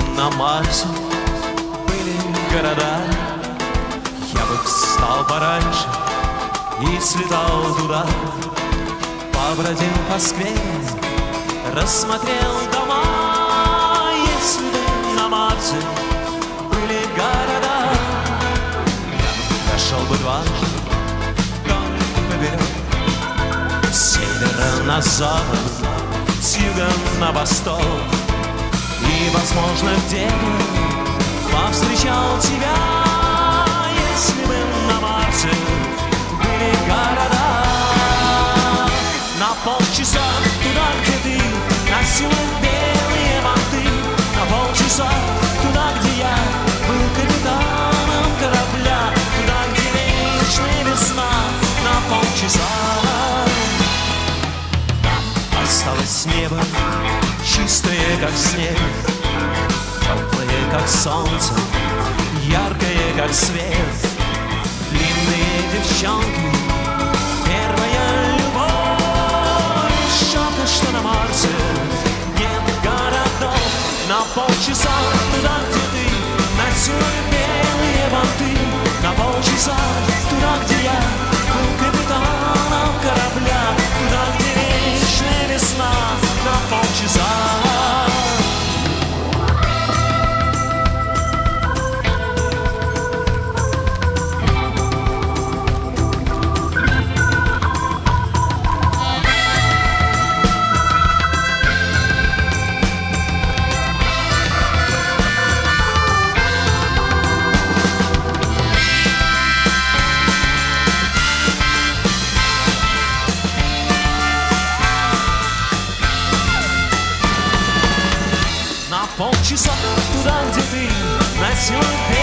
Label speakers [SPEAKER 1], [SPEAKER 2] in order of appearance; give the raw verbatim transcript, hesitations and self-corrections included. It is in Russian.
[SPEAKER 1] на Марсе были города, я бы встал пораньше и слетал туда. Побродил по скверу, рассмотрел дома. Если бы на Марсе были города, я дошел бы дважды вдоль и поперек, с севера на запад, с юга на восток. И, возможно, где-то повстречал тебя, если бы на Марсе были города. На полчаса туда, где ты носил белые манты, на полчаса туда, где я был капитаном корабля, туда, где вечная весна, на полчаса. Там осталось небо, чистое, как снег, теплое, как солнце, яркое, как свет. Длинные девчонки, первая любовь. Жалко, что на Марсе нет городов. На полчаса туда, где ты носил белые банты, на полчаса туда, где я был капитаном корабля, туда, где вечная весна, на полчаса. Полчаса туда, где ты носил